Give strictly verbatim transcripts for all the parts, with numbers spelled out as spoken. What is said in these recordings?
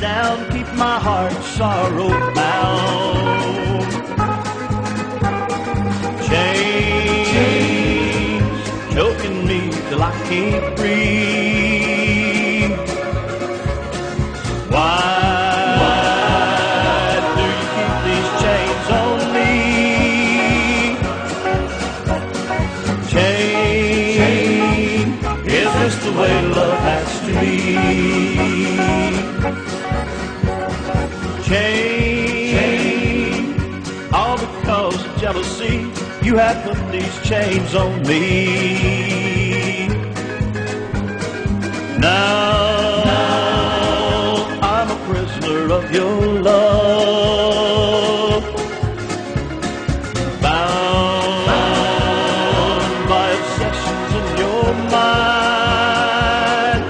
down, keep my heart sorrow bound. Chains choking me till I can't breathe. Why, why do you keep these chains on me? Chain, is this the way love has to be? Chain, all because of jealousy, you have put these chains on me. Now, now I'm a prisoner of your love, bound by obsessions in your mind.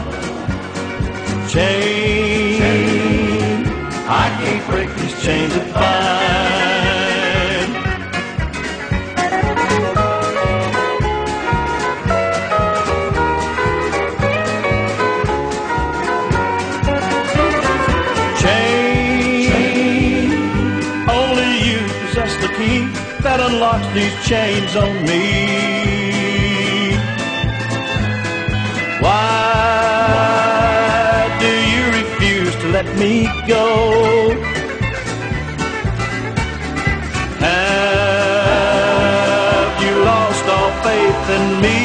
Chain, I can't break these chains of mine. The key that unlocks these chains on me. Why do you refuse to let me go? Have you lost all faith in me?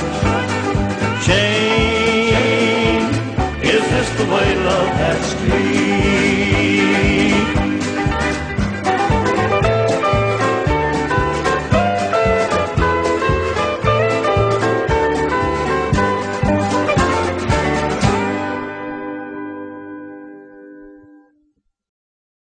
Chain, is this the way love has to be?